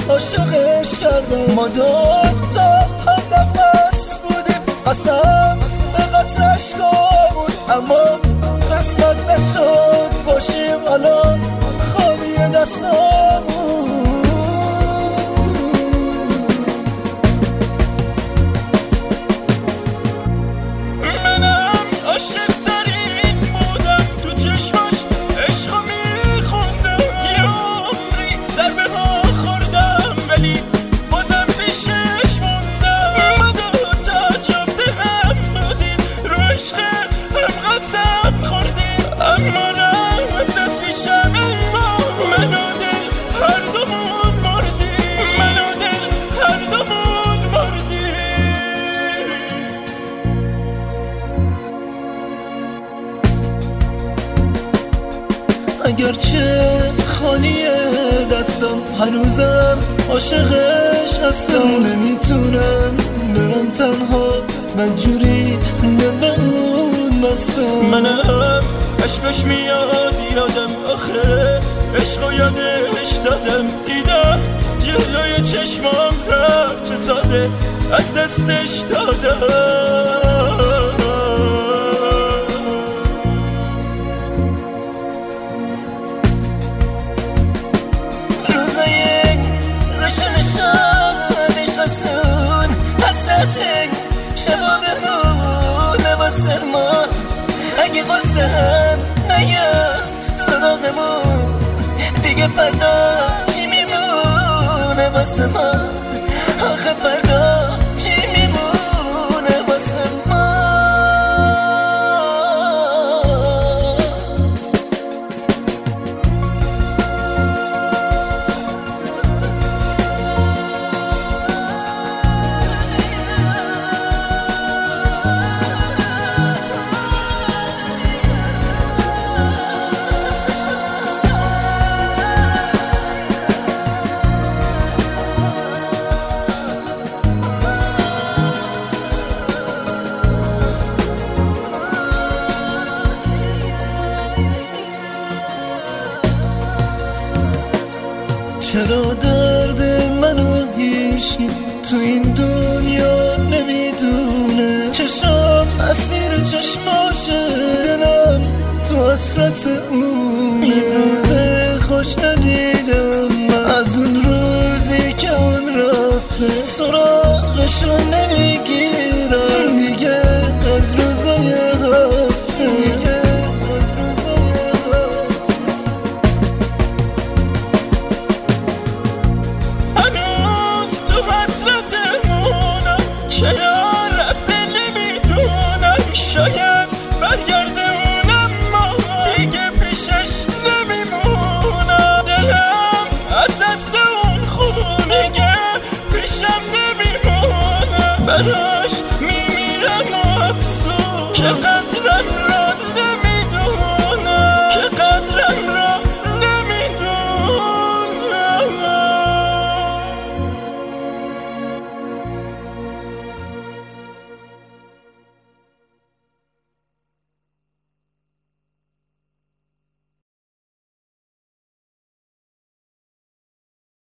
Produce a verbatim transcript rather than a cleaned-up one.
عاشقش کردم. ما دوتا هم نفس بودیم، قسم به قطرش بود، اما قسمت نشد باشیم الان خالی دستامون. منم عاشق ترین بودم، تو چشماش عشقو میخوندم. یه عمری ضربه ها خوردم ولی بازم پیشش موندم. ما دوتا جفته هم بودیم، رو عشق هم قسم خوردیم، اما رفت از پیشم. اما من و دل هر دومون مردیم، من و دل هر دومون مردیم. اگرچه خالیه دستم هنوزم عاشقش هستم. نمیتونم برم تنها بدجوری دل به اون بستم. منم عشقش میاد یادم، آخه عشقو یادش دادم. دیدم جلوی چشمام رفت چه ساده از دستش دادم. شبا بمونه واسه ما، اگه واسه هم نیاد صداقمون دیگه فردا چی میمونه واسه ما؟ آخه فردا چی میمونه واسه ما؟ چرا درد منو هیچی تو این دنیا نمیدونه؟ چشام اسیر چشماشه، دلم تو حسرت اونه. این روزه خوش ندیدم من از اون روزی که اون رفته، سراغشو نمیگیرم دیگه از روزای هفته. شاید رفته نمیدونم، شاید برگرده اونم، ما دیگه پیشش نمیمونم. دلم از دست اون خونه دیگه پیشم نمیمونم، براش میمیرم افسوس.